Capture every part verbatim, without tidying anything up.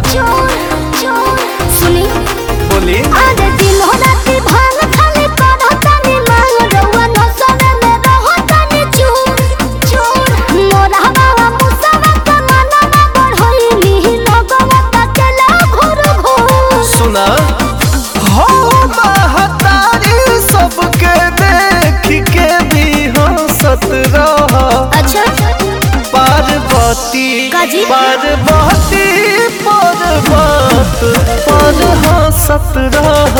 चोर चोर सुनी बोली आज दिन हो राती भांग खाली करो तनी मांग रउआ न सोने में रहो तनी चोर चोर मोरा बाबा मुसवा के मनवा बढ़ोई नी लगवा तकेला घोर घोर सुना हो महतारी सबके देख के भी हंसत रह। अच्छा पार्वती काजी? पार्वती पर्वत पर हंसत रह।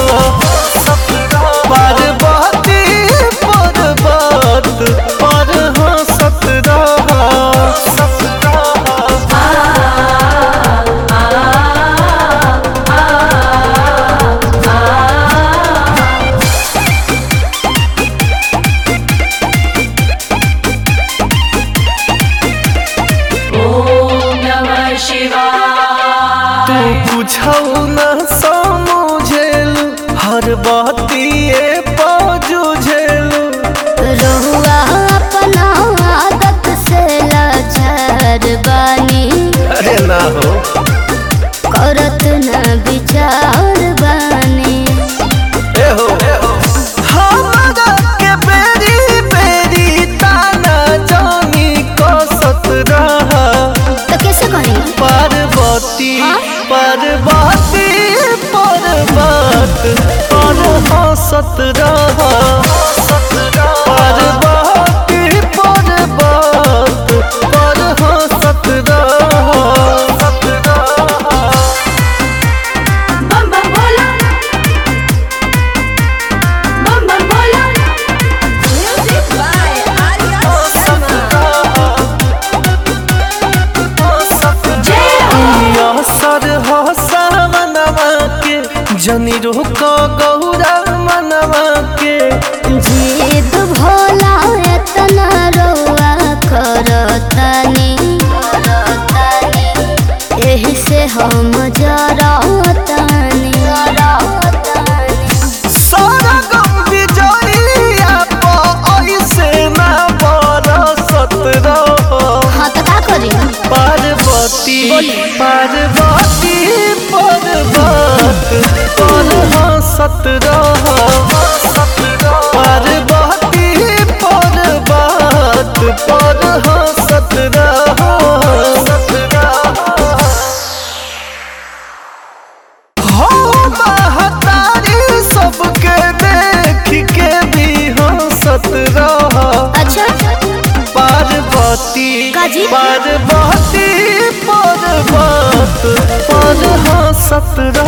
पार्वती पर्वत पर हंसत रह। तू कुछौ न समझेल हर बतिए पजुझेल। रहुआ अपना आदत से लाचार बानी अरे ना हो करत न विचार बानी ए हो हमरा के बेरी बेरी ताना जानी कसत रह। तो कैसे करी पार्वती हाँ? पार्वती पर्वत पर हंसत रह। पार्वती पर्वत पर हंसत रह। बम बम बोला बम बम बोला music by Arya Sharma sir हो सावनवा के जनी रोक गौरा मनवा के। जीद भोला एतना रउआ करतानी एही से हम जरतानी सारा गम बिजोरिया पो ऐसे ना बरसत रहो। हाँ तो का करी पार्वती बोली। पार्वती पर्वत पर हंसत रहो। पार्वती पर्वत पर हंसत रहो। हो महतारी सबके देख के भी हंसत रह। अच्छा पार्वती काजी? पार्वती पर्वत पर हंसत रह।